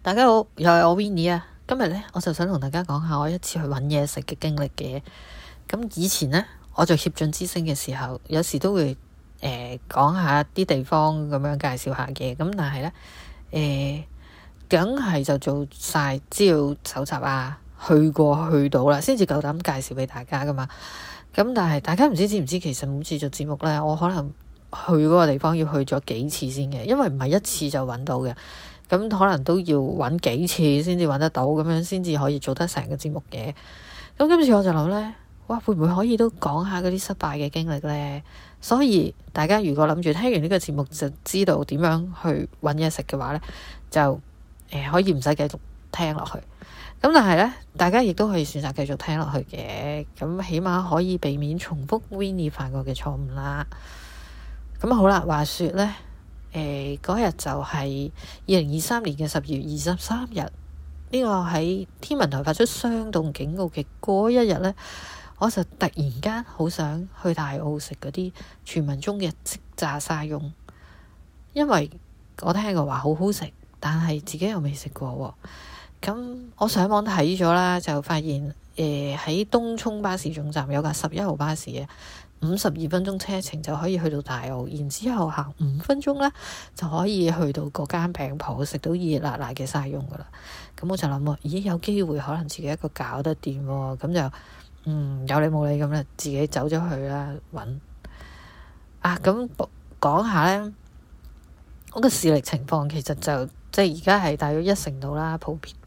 大家好，又係我 Winnie 啊。今日呢，我就想同大家講下我一次去揾嘢食嘅經歷嘅。咁以前呢，我做協進之星嘅時候，有時都會講下啲地方咁樣介紹下嘅。咁但係呢，梗係就做晒資料搜集啊，去到啦，先至夠膽介紹俾大家噶嘛。咁但係大家唔知唔知，其實每次做節目呢，我可能去嗰個地方要去咗幾次先嘅，因為唔係一次就揾到嘅。咁可能都要揾幾次先至揾得到，咁樣先至可以做得成個節目嘅。咁今次我就諗呢，哇，會唔會可以都講下嗰啲失敗嘅經歷呢？所以大家如果諗住聽完呢個節目就知道點樣去揾嘢食嘅話呢，就可以唔使繼續聽落去。咁但係呢，大家亦都可以選擇繼續聽落去嘅。咁起碼可以避免重複 Winnie 犯過嘅錯誤啦。咁好啦，話說呢。嗰日就係2023年嘅10月23日，呢個喺天文台發出霜凍警告嘅嗰一日呢，我就突然間好想去大澳食嗰啲傳聞中嘅即炸沙翁，因為我聽過話好好食，但係自己又未食過喎。咁我上網睇咗啦，就發現喺東涌巴士總站有架11號巴士嘅。52分鐘車程就可以去到大澳，然之後行5分鐘呢，就可以去到嗰間餅鋪食到熱辣辣嘅沙翁噶啦。咁我就諗喎，咦，有機會可能自己一個搞得掂喎，咁就有理冇理咁咧，自己走咗去啦揾。咁講下呢，我個視力情況其實就即係而家係大約1成度啦，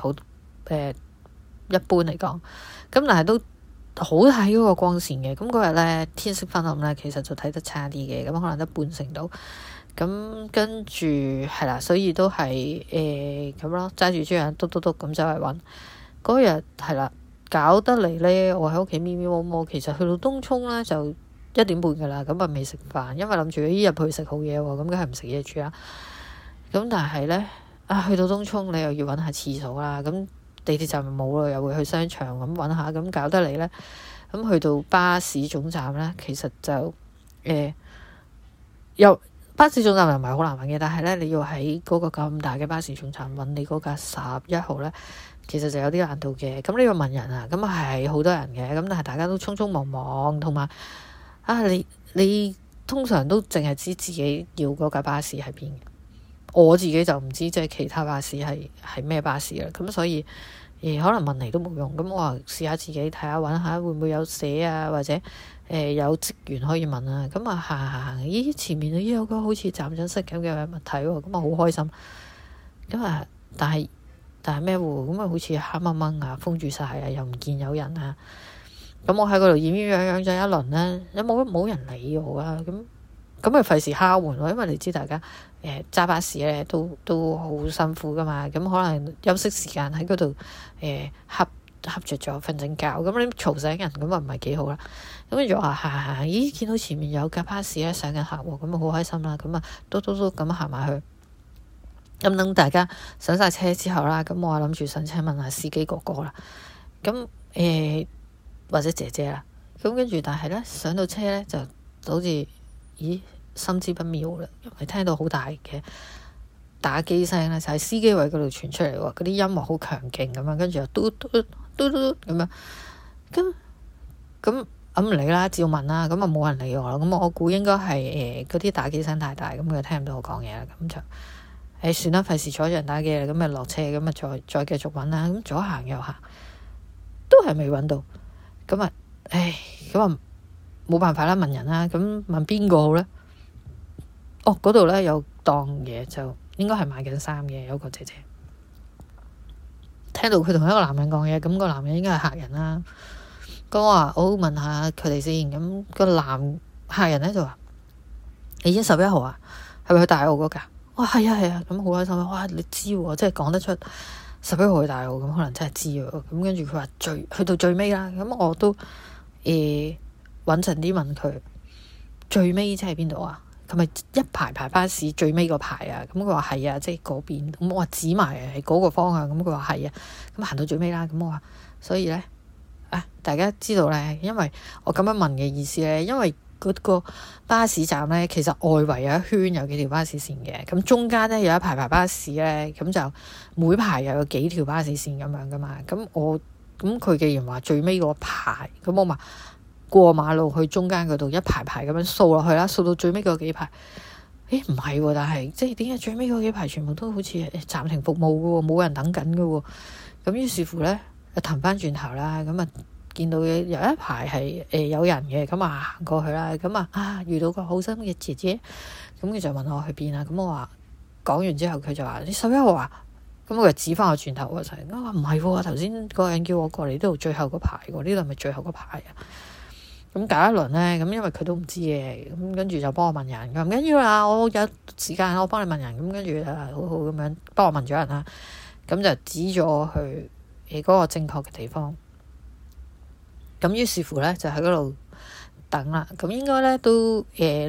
一般嚟講，咁但係都好睇嗰個光線嘅。咁嗰日呢，天色昏暗呢，其實就睇得差啲嘅，咁可能得半成度。咁跟住係啦，所以都係咁咯，揸住張篤篤篤咁走嚟揾。嗰日係啦，搞得嚟呢，我喺屋企咪咪摸摸，其實去到東涌呢，就1點半噶啦，咁啊未食飯，因為諗住入去食好嘢喎，咁梗係唔食嘢住啦。咁但係呢，去到東涌你又要揾下廁所啦，咁地鐵站冇咯，又會去商場咁揾下，咁搞得嚟呢。咁去到巴士總站呢，其實就又巴士總站又唔係好難揾嘅，但係呢，你要喺嗰個咁大嘅巴士總站揾你嗰架11號呢，其實就有啲難度嘅。咁呢個問人啊，咁係好多人嘅，咁但係大家都匆匆忙忙，同埋你通常都淨係知自己要嗰架巴士喺邊嘅。我自己就唔知即係其他巴士係咩巴士啦，咁所以可能問嚟都冇用。咁我話試下自己睇下揾下會唔會有寫啊，或者有職員可以問啊。咁行，咦，前面有個好似站長式咁嘅物體喎，咁好開心。咁但係咩喎？咁好似黑掹掹啊，封住晒啊，又唔見有人啊。咁我喺嗰度厭厭養養咗一輪呢，有冇人理我啊？咁咪費事敲門咯，因為你知大家揸巴士咧都好辛苦噶嘛，咁可能休息時間喺嗰度瞌着咗瞓陣覺，咁你嘈醒人咁啊唔係幾好啦。咁跟住我話行，咦，見到前面有架巴士咧上緊客喎，咁啊好開心啦，咁啊都咁行埋去。咁等大家上晒車之後啦，咁我諗住上車問下司機哥哥啦，咁或者姐姐啦，咁跟住但係咧上到車咧就好似咦，心知不妙啦，因為聽到好大嘅打機聲咧，就喺司機位嗰度傳出嚟喎，嗰啲音樂好強勁咁樣，跟住又嘟嘟嘟嘟咁樣，咁唔理啦，照問啦，咁啊冇人理我啦，咁我估應該係嗰啲打機聲太大，咁佢聽唔到我講嘢啦，咁就算啦，費事阻住人打機啦，咁咪落車，咁啊再繼續揾啦，咁左行右行都係未揾到，咁啊冇辦法啦，問人啦，咁問邊個好呢？嗰度呢有檔嘢，就應該係賣緊衫嘅，有個姐姐聽到佢同一個男人講嘢，咁個男人應該係客人啦。咁我話我問下佢哋先，咁個男客人呢就話：你已經11號啊？係咪去大澳嗰架？哇，係啊，咁好開心啊！哇，你知喎，即係講得出11號去大澳，咁可能真係知喎。咁跟住佢話去到最尾啦，咁我都穩陣啲問佢最尾即係邊度啊？係咪一排巴士最尾個排啊？咁佢話係啊，即係嗰邊。咁我話指埋係嗰個方向，咁佢話係啊。咁行到最尾啦，咁我話所以呢，大家知道呢，因為我咁樣問嘅意思呢，因為嗰個巴士站咧，其實外圍有一圈有幾條巴士線嘅，咁中間咧有一排巴士咧，咁就每排又有幾條巴士線咁樣噶嘛。咁佢既然話最尾嗰排，咁我咪過馬路去中間嗰度一排排咁樣掃落去啦，掃到最尾嗰幾排。唔係喎，但係即係點解最尾嗰幾排全部都好似暫停服務嘅喎，冇人等緊嘅喎。咁於是乎咧，就騰翻轉頭啦，咁啊見到有一排係有人嘅，咁啊行過去啦，咁啊遇到個好心嘅姐姐，咁佢就問我去邊啊，咁我話講完之後佢就話你11號啊，咁我就指翻我轉頭嗰陣，我話唔係喎，頭先嗰個人叫我過嚟呢度最後嗰排喎，呢度係咪最後嗰排啊？咁搞一輪咧，咁因為佢都唔知嘅，咁跟住就幫我問人，佢唔緊要啦，我有時間我幫你問人，咁跟住好好咁樣幫我問咗人啦，咁就指咗我去嗰個正確嘅地方。咁於是乎咧就喺嗰度等啦，咁應該咧都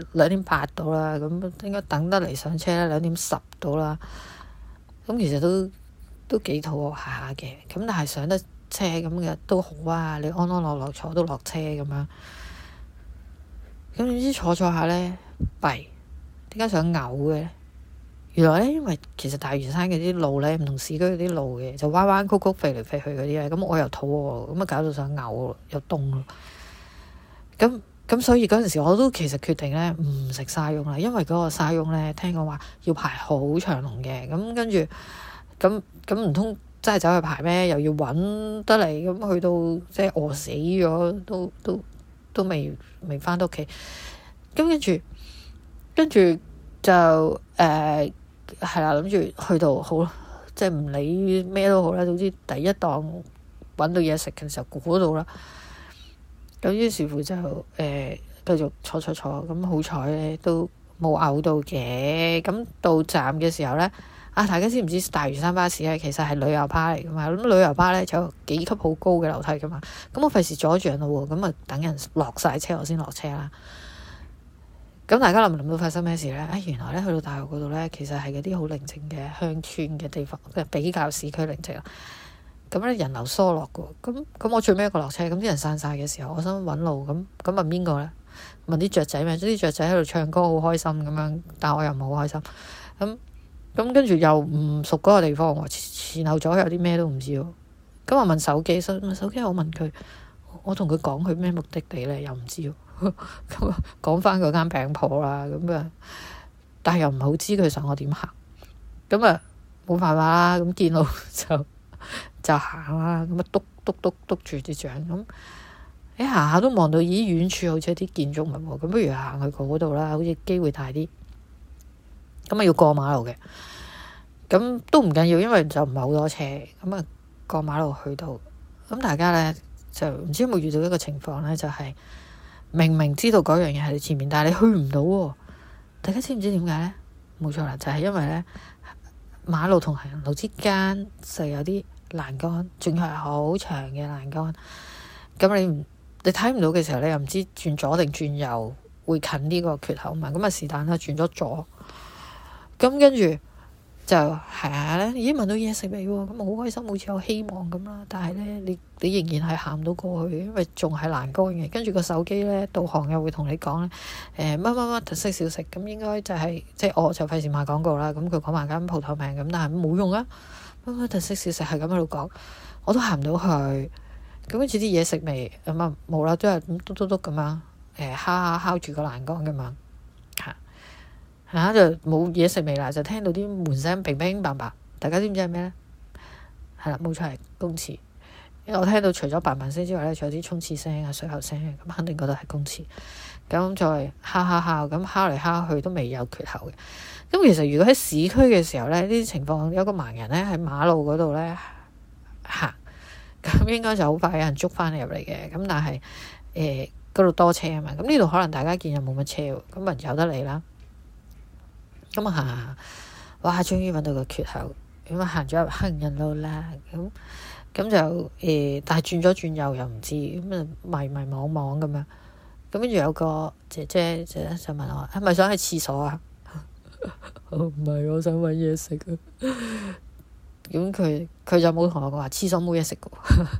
2:08到啦，咁應該等得嚟上車咧2:10到啦。咁其實都幾肚餓下嘅，咁但係上得車咁嘅都好啊，你安安樂樂坐到落車咁樣。咁點知坐下咧，弊，點解想嘔嘅咧？原來咧，因為其實大嶼山嗰啲路咧唔同市區嗰啲路嘅，就彎彎曲曲飛嚟飛去嗰啲咧。咁我又肚餓，咁啊搞到想嘔咯，又凍咯。咁所以嗰陣時我都其實決定咧唔食沙翁啦，因為嗰個沙翁咧聽講話要排好長龍嘅。咁跟住咁唔通真係走去排咩？又要揾得嚟，咁去到即係餓死咗，都未翻到屋企。咁跟住就係啦，諗住去到好，即係唔理咩都好啦。總之第一檔揾到嘢食嘅時候，嗰度啦。咁於是乎就繼續坐。咁好彩咧都冇嘔到嘅。咁到站嘅時候咧。大家知唔知大嶼山巴士咧其實係旅遊巴嚟噶嘛？咁旅遊巴咧就有幾級好高嘅樓梯噶嘛。咁我費事阻住人咯喎，咁啊等人落晒車我先落車啦。咁大家諗唔諗到發生咩事咧？原來咧去到大學嗰度咧，其實係嗰啲好寧靜嘅鄉村嘅地方，比較市區寧靜啦。咁咧人流疏落嘅喎，咁我最尾一個落車，咁啲人散晒嘅時候，我想揾路，咁問邊個咧？問啲雀仔咩？啲雀仔喺度唱歌好開心咁樣，但我又唔係好開心。咁跟住又唔熟嗰個地方喎，前後左右啲咩都唔知喎。咁我問手機，手機我問佢，我同佢講佢咩目的地咧，又唔知喎。咁講翻嗰間餅鋪啦，咁啊，但係又唔係好知佢想我點行。咁啊冇辦法啦，咁見到就行啦，咁啊篤住啲掌咁。行下都望到遠處好似有啲建築物喎，咁不如行去嗰度啦，好似機會大啲。咁啊要過馬路嘅，咁都唔緊要，因為就唔係好多車。咁啊過馬路去到，咁大家咧就唔知有冇遇到一個情況咧，就係明明知道嗰樣嘢喺你前面，但係你去唔到喎。大家知唔知點解咧？冇錯啦，就係因為咧馬路同行人路之間就有啲欄杆，仲要係好長嘅欄杆。咁你睇唔到嘅時候，你又唔知轉左定轉右會近呢個缺口嘛？咁啊是但啦，轉咗左。咁跟住就行下咧，已經聞到嘢食味喎，咁好開心，好似有希望咁啦。但係咧，你仍然係行唔到過去，因為仲係欄杆嘅。跟住個手機咧，導航又會同你講咧，乜特色小食，咁應該就係即係我就費事賣廣告啦。咁佢講埋間鋪頭名咁，但係冇用啊。乜特色小食係咁喺度講，我都行唔到去。咁跟住啲嘢食味咁啊冇啦，都係咁篤咁樣敲住個欄杆咁樣嚇就冇嘢食味啦，就聽到啲門聲乒乒乓乓。大家知唔知係咩咧？係啦，冇錯係公廁。因為我聽到除咗嘭嘭聲之外咧，仲有啲沖廁聲啊、水喉聲，咁肯定覺得係公廁。咁再敲，咁敲嚟敲去都未有缺口嘅。咁其實如果喺市區嘅時候咧，呢啲情況有個盲人咧喺馬路嗰度咧行，咁應該就好快有人捉翻你入嚟嘅。咁但係嗰度多車啊嘛，咁呢度可能大家見又冇乜車喎，咁咪由得你啦。咁行，哇！終於揾到個缺口，咁行咗入行人路啦。咁就但係轉咗轉右又唔知，咁啊迷惘咁樣。咁跟住有個姐姐就問我：係咪想去廁所啊？唔係，我想揾嘢食啊。咁佢就冇同我講話廁所冇嘢食嘅喎。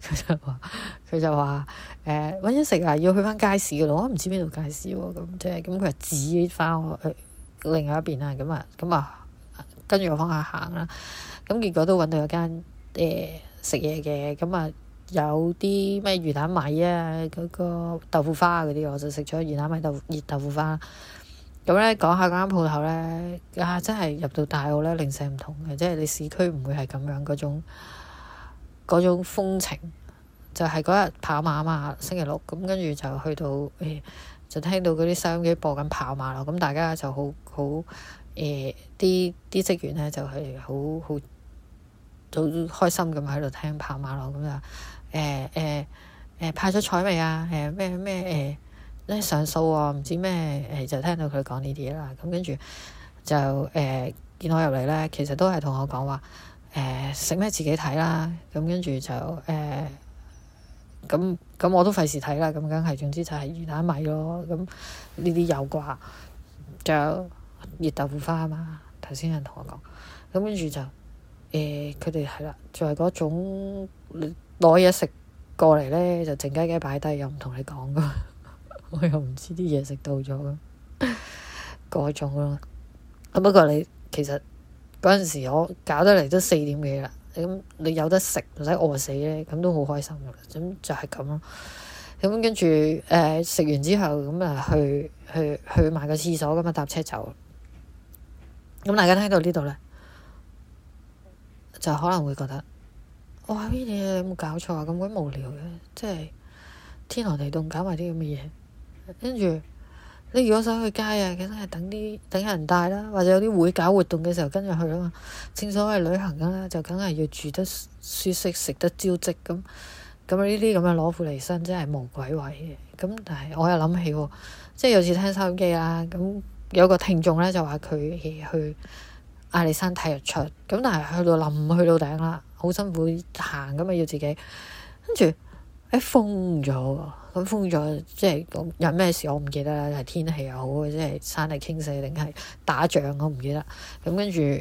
佢就話揾嘢食啊，要去翻街市嘅咯，我唔知邊度街市喎，咁即係咁佢指翻我去另外一邊啦，咁啊跟住我方向行啦，咁結果都揾到一間食嘢嘅，咁啊有啲咩魚蛋米啊，嗰個豆腐花嗰啲，我就食咗魚蛋米熱豆腐花。咁咧講下嗰間鋪頭咧，真係入到大澳咧，零舍唔同嘅，即係你市區唔會係咁樣嗰種風情。就係嗰日跑馬啊嘛，星期六，咁跟住就去到就聽到嗰啲收音機播緊跑馬咯，咁大家就好啲職員咧就係好開心咁喺度聽跑馬咯，咁就派咗彩未啊？咩上訴啊？唔知咩就聽到佢講呢啲嘢啦，咁跟住就見我入嚟咧，其實都係同我講話食咩自己睇啦，咁跟住就咁我都費事睇啦，咁梗係總之就係魚蛋米咯，咁呢啲有啩，仲有熱豆腐花啊嘛，頭先有人同我講，咁跟住就佢哋係啦，就係嗰種攞嘢食過嚟咧，就靜雞雞擺低，又唔同你講噶，我又唔知啲嘢食到咗嗰種咯。咁不過你其實嗰陣時我搞得嚟都4點幾啦。咁你有得食唔使餓死咧，咁都好開心噶啦。咁就係咁咯。咁跟住食完之後，咁啊去埋個廁所，咁啊搭車走。咁大家聽到呢度咧，就可能會覺得哇，呢啲嘢有冇搞錯啊？咁鬼無聊嘅，即係天寒地凍搞埋啲咁嘅嘢。跟住你如果想去街啊，梗係等人帶啦，或者有啲會搞活動嘅時候跟住去啊嘛。正所謂旅行啦，就梗係要住得舒適，食得招積咁。呢啲咁嘅攞苦離身真係無鬼位嘅。咁但係我又諗起喎，即係有次聽收音機啦，咁有個聽眾咧就話佢去阿里山睇日出，咁但係去到頂啦，好辛苦行咁啊，要自己跟住封咗喎。咁封咗，即係有咩事我唔記得啦，係天氣又好，即係山泥傾瀉定係打仗我唔記得。咁跟住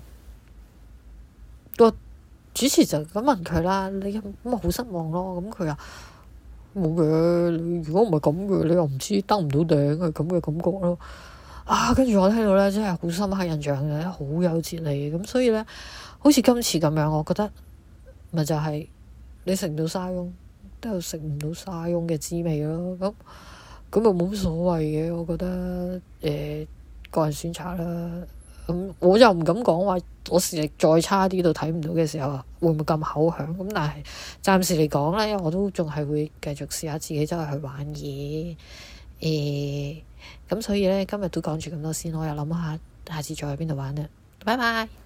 個主持就咁問佢啦，你咁咪好失望咯？咁佢話冇嘅，你如果唔係咁嘅，你又唔知登唔到頂係咁嘅感覺咯。跟住我聽到咧，真係好深刻印象嘅，好有哲理。咁所以咧，好似今次咁樣，我覺得咪就係你食唔到沙翁，都有食唔到沙翁嘅滋味咯，咁又冇乜所謂嘅，我覺得個人選擇啦。咁我又唔敢講話，我視力再差啲到睇唔到嘅時候啊，會唔會咁口響？咁但係暫時嚟講咧，我都仲係會繼續試下自己周圍去玩嘢。咁所以咧，今日都講住咁多先，我又諗下次再去邊度玩啦。拜拜。